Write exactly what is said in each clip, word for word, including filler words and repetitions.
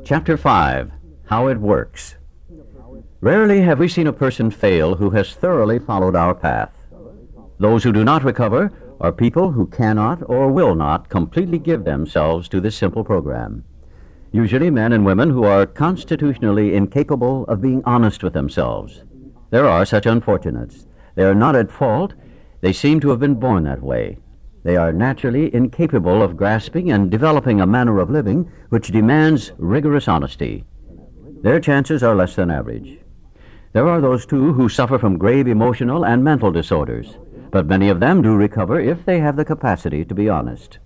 Chapter five. How it Works. Rarely have we seen a person fail who has thoroughly followed our path. Those who do not recover are people who cannot or will not completely give themselves to this simple program. Usually men and women who are constitutionally incapable of being honest with themselves. There are such unfortunates. They are not at fault. They seem to have been born that way. They are naturally incapable of grasping and developing a manner of living which demands rigorous honesty. Their chances are less than average. There are those, too, who suffer from grave emotional and mental disorders, but many of them do recover if they have the capacity to be honest.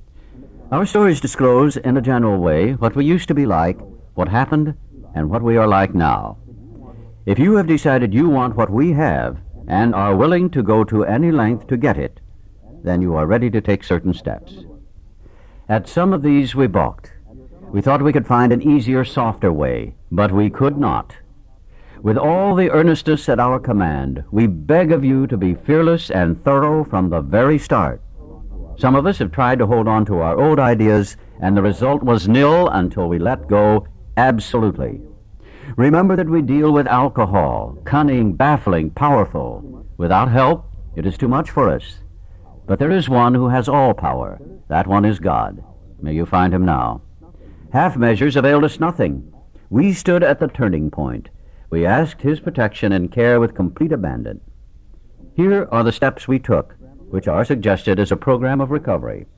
Our stories disclose, in a general way, what we used to be like, what happened, and what we are like now. If you have decided you want what we have and are willing to go to any length to get it, then you are ready to take certain steps. At some of these we balked. We thought we could find an easier, softer way, but we could not. With all the earnestness at our command, we beg of you to be fearless and thorough from the very start. Some of us have tried to hold on to our old ideas, and the result was nil until we let go absolutely. Remember that we deal with alcohol, cunning, baffling, powerful. Without help, it is too much for us. But there is one who has all power. That one is God. May you find him now. Half measures availed us nothing. We stood at the turning point. We asked his protection and care with complete abandon. Here are the steps we took, which are suggested as a program of recovery.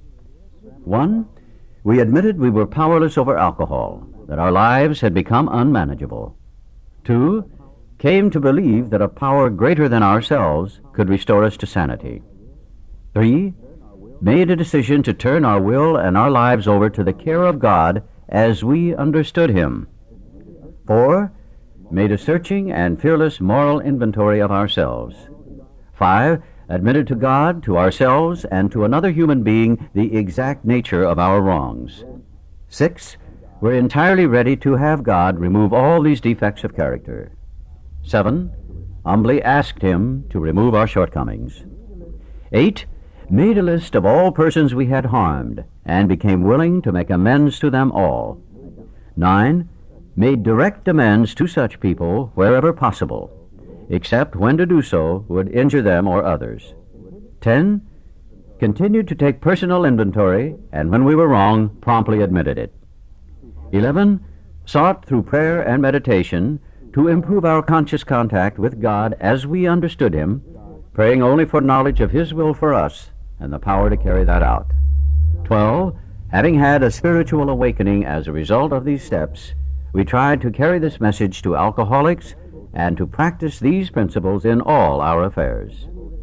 One, we admitted we were powerless over alcohol, that our lives had become unmanageable. Two, came to believe that a power greater than ourselves could restore us to sanity. Three, made a decision to turn our will and our lives over to the care of God as we understood him. Four, made a searching and fearless moral inventory of ourselves. Five, admitted to God, to ourselves, and to another human being the exact nature of our wrongs. Six, we're entirely ready to have God remove all these defects of character. Seven, humbly asked him to remove our shortcomings. Eight, made a list of all persons we had harmed and became willing to make amends to them all. Nine, made direct amends to such people wherever possible, except when to do so would injure them or others. Ten, continued to take personal inventory, and when we were wrong, promptly admitted it. Eleven, sought through prayer and meditation to improve our conscious contact with God as we understood him, praying only for knowledge of his will for us and the power to carry that out. Twelve, having had a spiritual awakening as a result of these steps, we tried to carry this message to alcoholics and to practice these principles in all our affairs.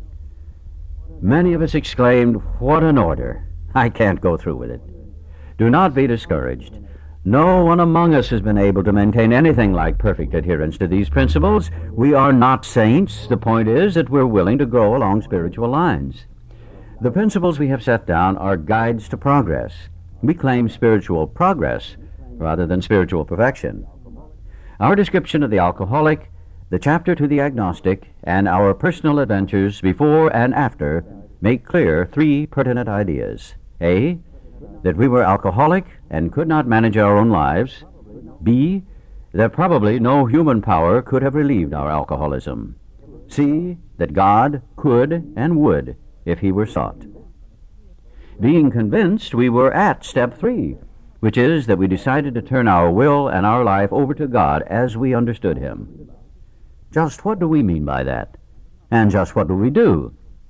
Many of us exclaimed, "What an order! I can't go through with it." Do not be discouraged. No one among us has been able to maintain anything like perfect adherence to these principles. We are not saints. The point is that we're willing to grow along spiritual lines. The principles we have set down are guides to progress. We claim spiritual progress rather than spiritual perfection. Our description of the alcoholic, the chapter to the agnostic, and our personal adventures before and after make clear three pertinent ideas. A, that we were alcoholic and could not manage our own lives. B, that probably no human power could have relieved our alcoholism. C, that God could and would if he were sought. Being convinced, we were at step three, which is that we decided to turn our will and our life over to God as we understood him. Just what do we mean by that? And just what do we do?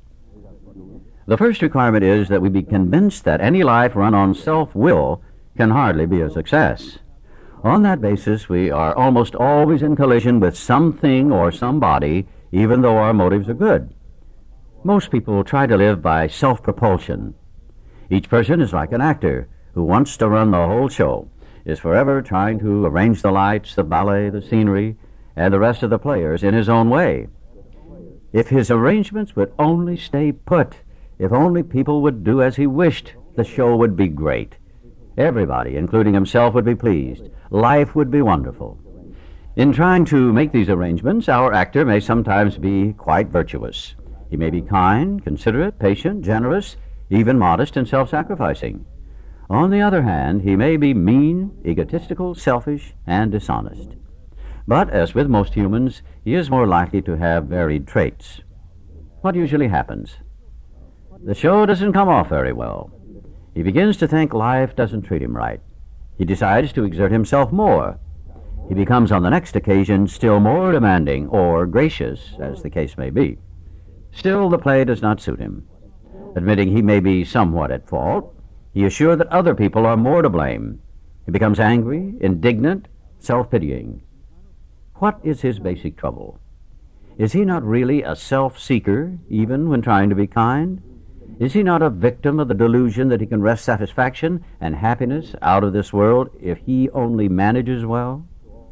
The first requirement is that we be convinced that any life run on self-will can hardly be a success. On that basis, we are almost always in collision with something or somebody, even though our motives are good. Most people try to live by self-propulsion. Each person is like an actor who wants to run the whole show, is forever trying to arrange the lights, the ballet, the scenery, and the rest of the players in his own way. If his arrangements would only stay put, if only people would do as he wished, the show would be great. Everybody, including himself, would be pleased. Life would be wonderful. In trying to make these arrangements, our actor may sometimes be quite virtuous. He may be kind, considerate, patient, generous, even modest and self-sacrificing. On the other hand, he may be mean, egotistical, selfish, and dishonest. But, as with most humans, he is more likely to have varied traits. What usually happens? The show doesn't come off very well. He begins to think life doesn't treat him right. He decides to exert himself more. He becomes on the next occasion still more demanding or gracious, as the case may be. Still, the play does not suit him. Admitting he may be somewhat at fault, he is sure that other people are more to blame. He becomes angry, indignant, self-pitying. What is his basic trouble? Is he not really a self-seeker, even when trying to be kind? Is he not a victim of the delusion that he can wrest satisfaction and happiness out of this world if he only manages well?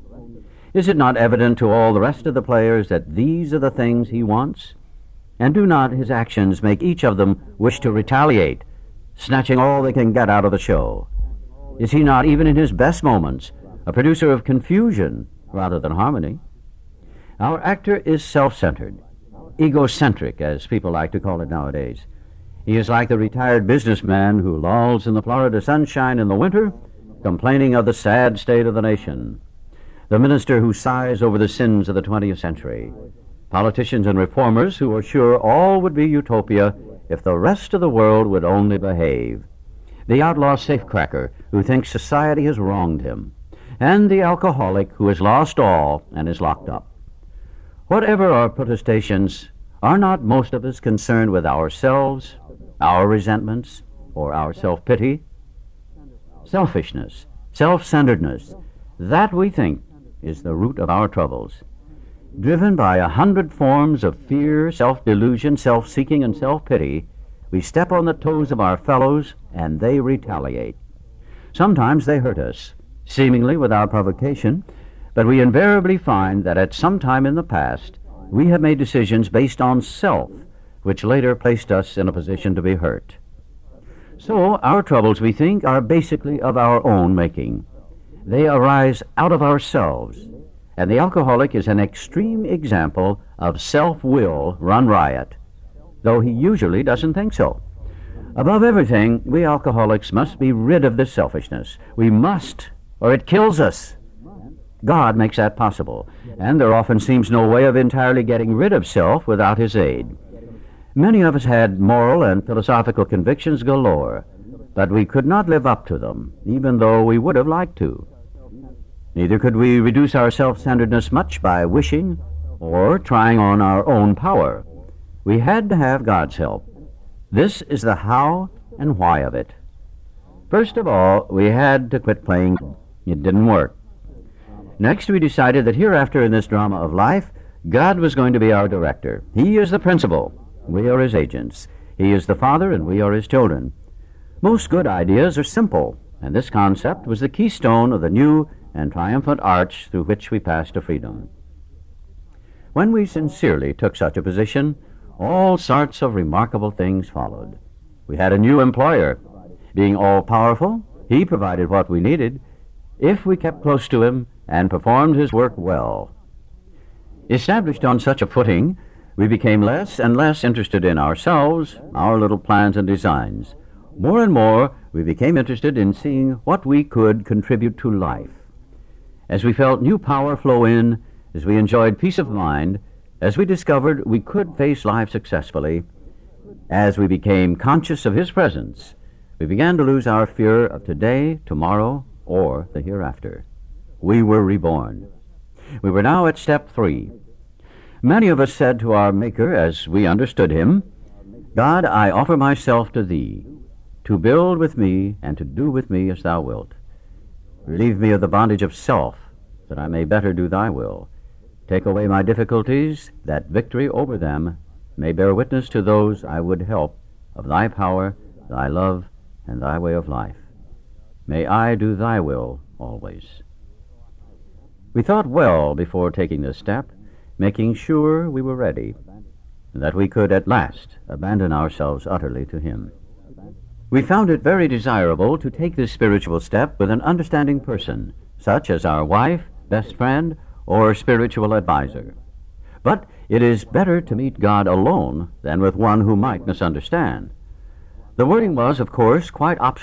Is it not evident to all the rest of the players that these are the things he wants? And do not his actions make each of them wish to retaliate, snatching all they can get out of the show? Is he not, even in his best moments, a producer of confusion rather than harmony? Our actor is self-centered, egocentric, as people like to call it nowadays. He is like the retired businessman who lolls in the Florida sunshine in the winter, complaining of the sad state of the nation. The minister who sighs over the sins of the twentieth century. Politicians and reformers who are sure all would be utopia if the rest of the world would only behave. The outlaw safecracker who thinks society has wronged him. And the alcoholic who has lost all and is locked up. Whatever our protestations, are not most of us concerned with ourselves, our resentments, or our self-pity? Selfishness, self-centeredness, that we think is the root of our troubles. Driven by a hundred forms of fear, self-delusion, self-seeking, and self-pity, we step on the toes of our fellows and they retaliate. Sometimes they hurt us, seemingly without provocation, but we invariably find that at some time in the past we have made decisions based on self, which later placed us in a position to be hurt. So our troubles, we think, are basically of our own making. They arise out of ourselves, and the alcoholic is an extreme example of self-will run riot, though he usually doesn't think so. Above everything, we alcoholics must be rid of this selfishness. We must, or it kills us. God makes that possible, and there often seems no way of entirely getting rid of self without his aid. Many of us had moral and philosophical convictions galore, but we could not live up to them, even though we would have liked to. Neither could we reduce our self-centeredness much by wishing or trying on our own power. We had to have God's help. This is the how and why of it. First of all, we had to quit playing. It didn't work. Next, we decided that hereafter in this drama of life, God was going to be our director. He is the principal. We are his agents. He is the father, and we are his children. Most good ideas are simple, and this concept was the keystone of the new and triumphant arch through which we passed to freedom. When we sincerely took such a position, all sorts of remarkable things followed. We had a new employer. Being all-powerful, he provided what we needed, if we kept close to him and performed his work well. Established on such a footing, we became less and less interested in ourselves, our little plans and designs. More and more, we became interested in seeing what we could contribute to life. As we felt new power flow in, as we enjoyed peace of mind, as we discovered we could face life successfully, as we became conscious of his presence, we began to lose our fear of today, tomorrow, or the hereafter. We were reborn. We were now at step three. Many of us said to our Maker, as we understood him, God, I offer myself to thee, to build with me and to do with me as thou wilt. Relieve me of the bondage of self, that I may better do thy will. Take away my difficulties, that victory over them may bear witness to those I would help of thy power, thy love, and thy way of life. May I do thy will always. We thought well before taking this step, making sure we were ready, and that we could at last abandon ourselves utterly to him. We found it very desirable to take this spiritual step with an understanding person, such as our wife, best friend, or spiritual advisor. But it is better to meet God alone than with one who might misunderstand. The wording was, of course, quite optional,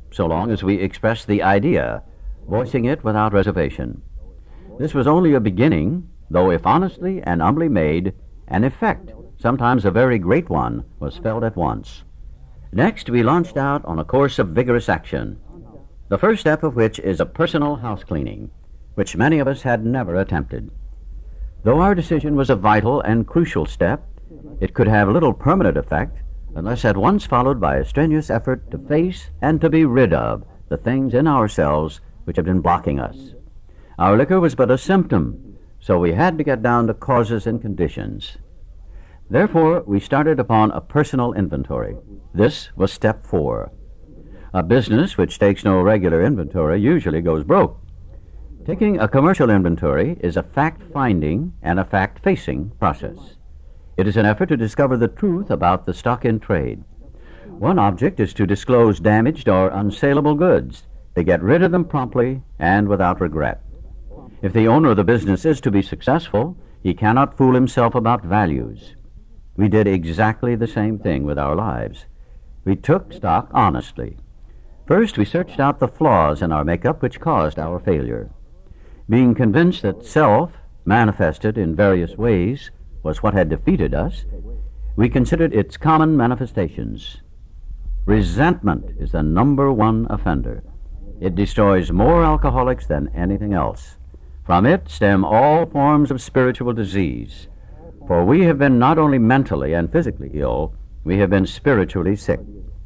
so long as we expressed the idea, voicing it without reservation. This was only a beginning, though if honestly and humbly made, an effect, sometimes a very great one, was felt at once. Next, we launched out on a course of vigorous action, the first step of which is a personal house cleaning, which many of us had never attempted. Though our decision was a vital and crucial step, it could have little permanent effect unless at once followed by a strenuous effort to face and to be rid of the things in ourselves which had been blocking us. Our liquor was but a symptom, so we had to get down to causes and conditions. Therefore, we started upon a personal inventory. This was step four. A business which takes no regular inventory usually goes broke. Taking a commercial inventory is a fact-finding and a fact-facing process. It is an effort to discover the truth about the stock in trade. One object is to disclose damaged or unsaleable goods, to get rid of them promptly and without regret. If the owner of the business is to be successful, he cannot fool himself about values. We did exactly the same thing with our lives. We took stock honestly. First, we searched out the flaws in our makeup which caused our failure. Being convinced that self, manifested in various ways, was what had defeated us, we considered its common manifestations. Resentment is the number one offender. It destroys more alcoholics than anything else. From it stem all forms of spiritual disease, for we have been not only mentally and physically ill, we have been spiritually sick.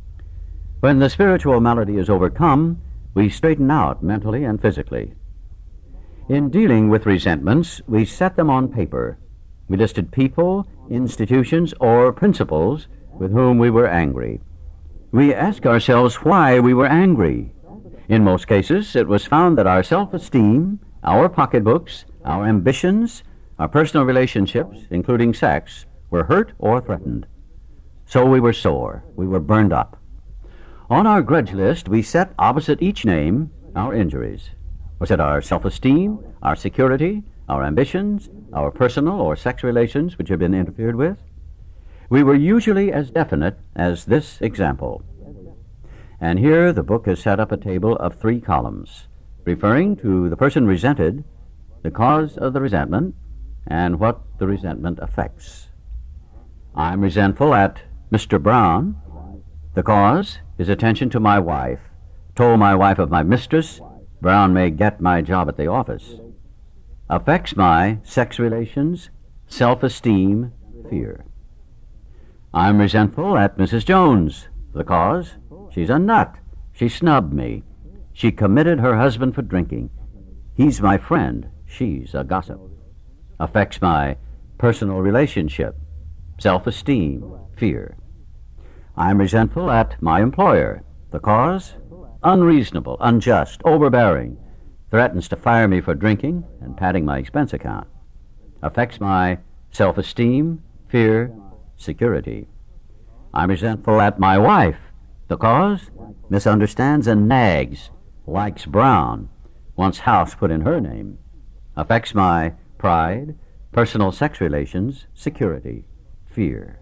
When the spiritual malady is overcome, we straighten out mentally and physically. In dealing with resentments, we set them on paper. We listed people, institutions, or principles with whom we were angry. We asked ourselves why we were angry. In most cases, it was found that our self-esteem, our pocketbooks, our ambitions, our personal relationships, including sex, were hurt or threatened. So we were sore. We were burned up. On our grudge list, we set opposite each name our injuries. Was it our self-esteem, our security, our ambitions, our personal or sex relations which had been interfered with? We were usually as definite as this example. And here the book has set up a table of three columns, referring to the person resented, the cause of the resentment, and what the resentment affects. I'm resentful at Mister Brown. The cause is attention to my wife. Told my wife of my mistress, Brown may get my job at the office. Affects my sex relations, self-esteem, fear. I'm resentful at Missus Jones. The cause? She's a nut. She snubbed me. She committed her husband for drinking. He's my friend. She's a gossip. Affects my personal relationship, self-esteem, fear. I'm resentful at my employer. The cause? Unreasonable, unjust, overbearing. Threatens to fire me for drinking and padding my expense account. Affects my self-esteem, fear, security. I'm resentful at my wife. The cause? Misunderstands and nags. Likes Brown. Wants house put in her name. Affects my pride, personal sex relations, security, fear.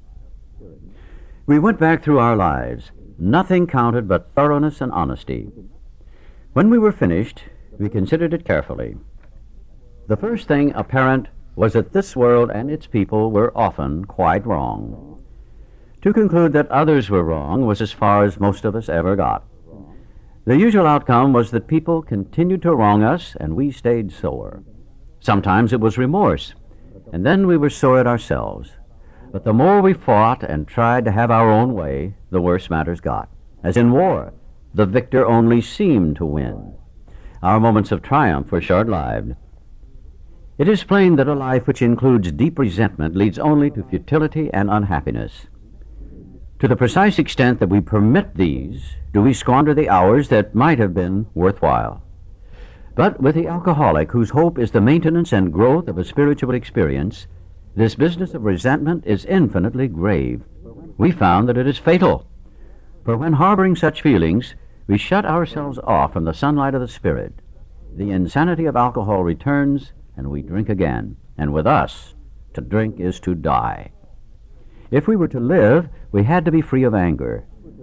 We went back through our lives. Nothing counted but thoroughness and honesty. When we were finished, we considered it carefully. The first thing apparent was that this world and its people were often quite wrong. To conclude that others were wrong was as far as most of us ever got. The usual outcome was that people continued to wrong us, and we stayed sore. Sometimes it was remorse, and then we were sore at ourselves. But the more we fought and tried to have our own way, the worse matters got. As in war, the victor only seemed to win. Our moments of triumph were short-lived. It is plain that a life which includes deep resentment leads only to futility and unhappiness. To the precise extent that we permit these, do we squander the hours that might have been worthwhile. But with the alcoholic, whose hope is the maintenance and growth of a spiritual experience, this business of resentment is infinitely grave. We found that it is fatal. For when harboring such feelings, we shut ourselves off from the sunlight of the Spirit. The insanity of alcohol returns, and we drink again. And with us, to drink is to die. If we were to live, we had to be free of anger.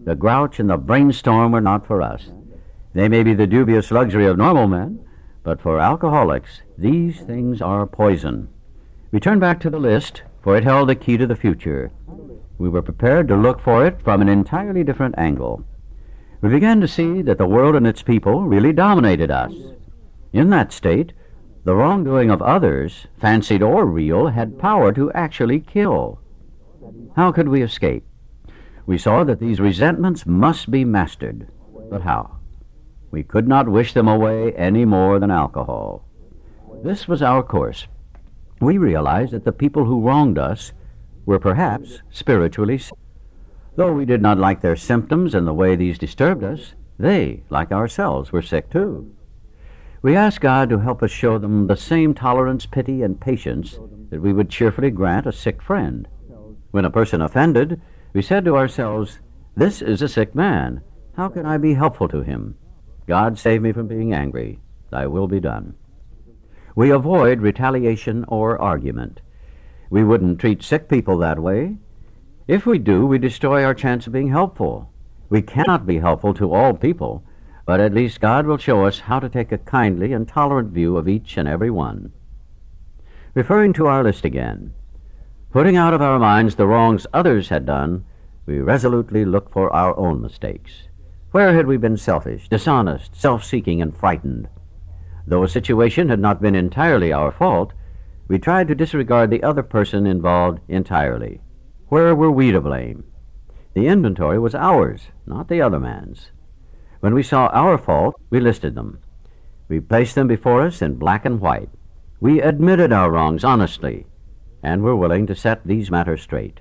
The grouch and the brainstorm were not for us. They may be the dubious luxury of normal men, but for alcoholics, these things are poison. We turned back to the list, for it held the key to the future. We were prepared to look for it from an entirely different angle. We began to see that the world and its people really dominated us. In that state, the wrongdoing of others, fancied or real, had power to actually kill. How could we escape? We saw that these resentments must be mastered. But how? We could not wish them away any more than alcohol. This was our course. We realized that the people who wronged us were perhaps spiritually sick. Though we did not like their symptoms and the way these disturbed us, they, like ourselves, were sick too. We asked God to help us show them the same tolerance, pity, and patience that we would cheerfully grant a sick friend. When a person offended, we said to ourselves, "This is a sick man. How can I be helpful to him? God, save me from being angry. Thy will be done." We avoid retaliation or argument. We wouldn't treat sick people that way. If we do, we destroy our chance of being helpful. We cannot be helpful to all people, but at least God will show us how to take a kindly and tolerant view of each and every one. Referring to our list again, putting out of our minds the wrongs others had done, we resolutely look for our own mistakes. Where had we been selfish, dishonest, self-seeking, and frightened? Though a situation had not been entirely our fault, we tried to disregard the other person involved entirely. Where were we to blame? The inventory was ours, not the other man's. When we saw our fault, we listed them. We placed them before us in black and white. We admitted our wrongs honestly, and were willing to set these matters straight.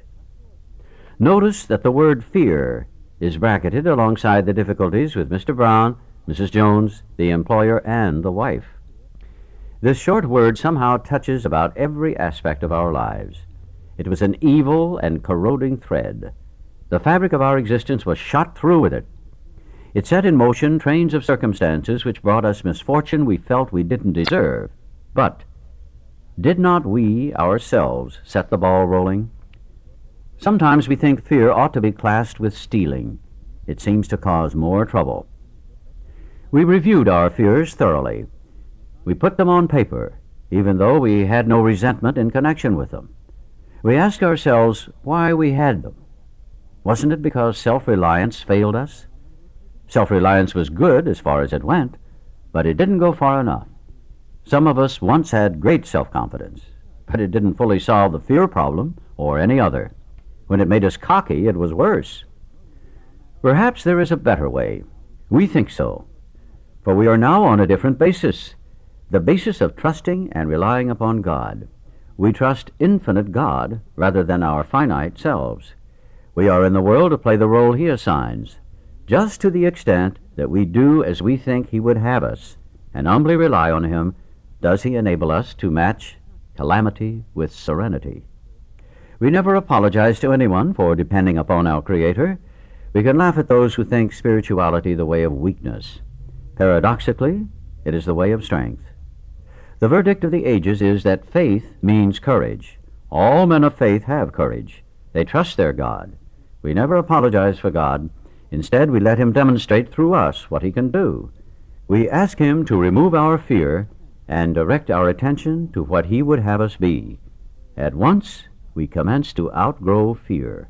Notice that the word fear is bracketed alongside the difficulties with Mister Brown, Missus Jones, the employer, and the wife. This short word somehow touches about every aspect of our lives. It was an evil and corroding thread. The fabric of our existence was shot through with it. It set in motion trains of circumstances which brought us misfortune we felt we didn't deserve. But did not we ourselves set the ball rolling? Sometimes we think fear ought to be classed with stealing. It seems to cause more trouble. We reviewed our fears thoroughly. We put them on paper, even though we had no resentment in connection with them. We asked ourselves why we had them. Wasn't it because self-reliance failed us? Self-reliance was good as far as it went, but it didn't go far enough. Some of us once had great self-confidence, but it didn't fully solve the fear problem or any other. When it made us cocky, it was worse. Perhaps there is a better way. We think so, for we are now on a different basis, the basis of trusting and relying upon God. We trust infinite God rather than our finite selves. We are in the world to play the role He assigns, just to the extent that we do as we think He would have us, and humbly rely on Him, does He enable us to match calamity with serenity. We never apologize to anyone for depending upon our Creator. We can laugh at those who think spirituality the way of weakness. Paradoxically, it is the way of strength. The verdict of the ages is that faith means courage. All men of faith have courage. They trust their God. We never apologize for God. Instead, we let Him demonstrate through us what He can do. We ask Him to remove our fear and direct our attention to what He would have us be. At once, we commence to outgrow fear.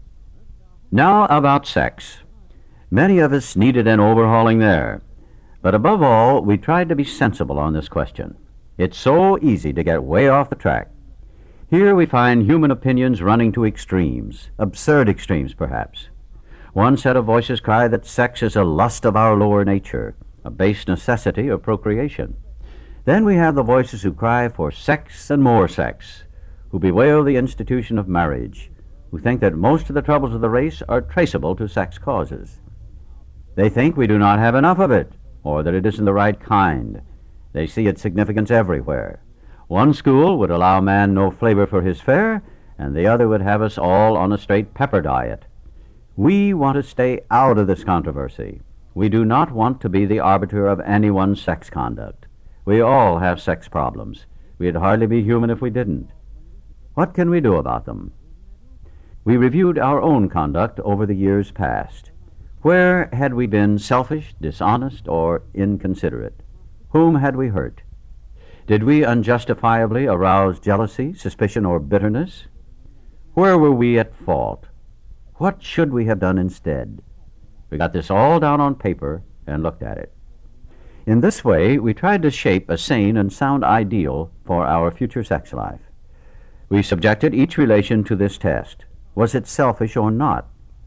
Now about sex. Many of us needed an overhauling there. But above all, we tried to be sensible on this question. It's so easy to get way off the track. Here we find human opinions running to extremes, absurd extremes perhaps. One set of voices cry that sex is a lust of our lower nature, a base necessity of procreation. Then we have the voices who cry for sex and more sex, who bewail the institution of marriage, who think that most of the troubles of the race are traceable to sex causes. They think we do not have enough of it, or that it isn't the right kind. They see its significance everywhere. One school would allow man no flavor for his fare, and the other would have us all on a straight pepper diet. We want to stay out of this controversy. We do not want to be the arbiter of anyone's sex conduct. We all have sex problems. We'd hardly be human if we didn't. What can we do about them? We reviewed our own conduct over the years past. Where had we been selfish, dishonest, or inconsiderate? Whom had we hurt? Did we unjustifiably arouse jealousy, suspicion, or bitterness? Where were we at fault? What should we have done instead? We got this all down on paper and looked at it. In this way, we tried to shape a sane and sound ideal for our future sex life. We subjected each relation to this test. Was it selfish or not?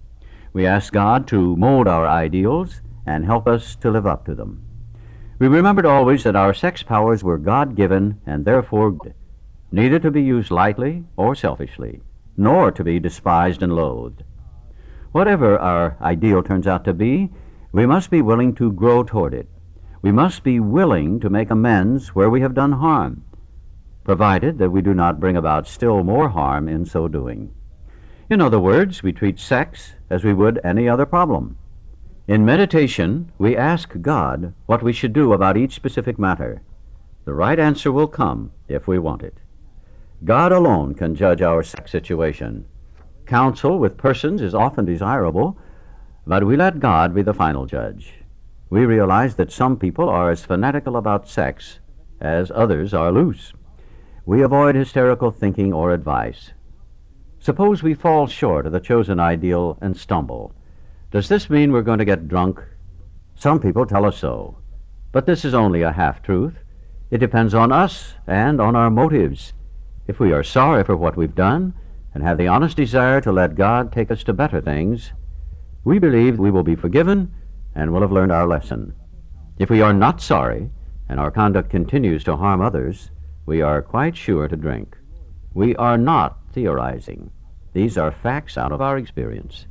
We asked God to mold our ideals and help us to live up to them. We remembered always that our sex powers were God-given and therefore good, neither to be used lightly or selfishly, nor to be despised and loathed. Whatever our ideal turns out to be, we must be willing to grow toward it. We must be willing to make amends where we have done harm, provided that we do not bring about still more harm in so doing. In other words, we treat sex as we would any other problem. In meditation, we ask God what we should do about each specific matter. The right answer will come if we want it. God alone can judge our sex situation. Counsel with persons is often desirable, but we let God be the final judge. We realize that some people are as fanatical about sex as others are loose. We avoid hysterical thinking or advice. Suppose we fall short of the chosen ideal and stumble. Does this mean we're going to get drunk? Some people tell us so. But this is only a half-truth. It depends on us and on our motives. If we are sorry for what we've done and have the honest desire to let God take us to better things, we believe we will be forgiven and will have learned our lesson. If we are not sorry and our conduct continues to harm others, we are quite sure to drink. We are not theorizing. These are facts out of our experience.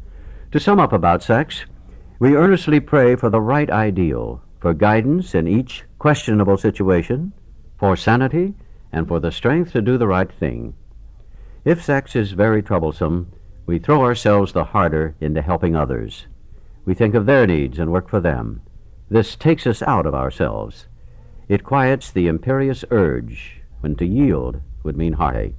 To sum up about sex, we earnestly pray for the right ideal, for guidance in each questionable situation, for sanity, and for the strength to do the right thing. If sex is very troublesome, we throw ourselves the harder into helping others. We think of their needs and work for them. This takes us out of ourselves. It quiets the imperious urge when to yield would mean heartache.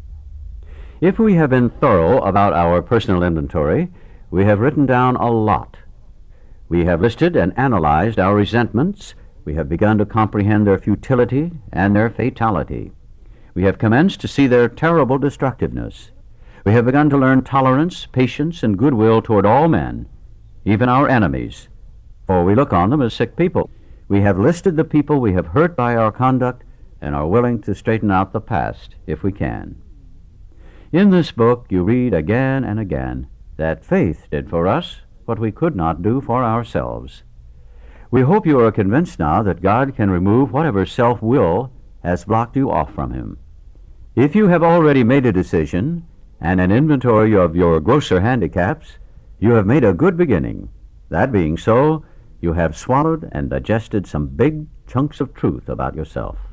If we have been thorough about our personal inventory, we have written down a lot. We have listed and analyzed our resentments. We have begun to comprehend their futility and their fatality. We have commenced to see their terrible destructiveness. We have begun to learn tolerance, patience, and goodwill toward all men, even our enemies, for we look on them as sick people. We have listed the people we have hurt by our conduct and are willing to straighten out the past if we can. In this book you read again and again that faith did for us what we could not do for ourselves. We hope you are convinced now that God can remove whatever self-will has blocked you off from Him. If you have already made a decision and an inventory of your grosser handicaps, you have made a good beginning. That being so, you have swallowed and digested some big chunks of truth about yourself.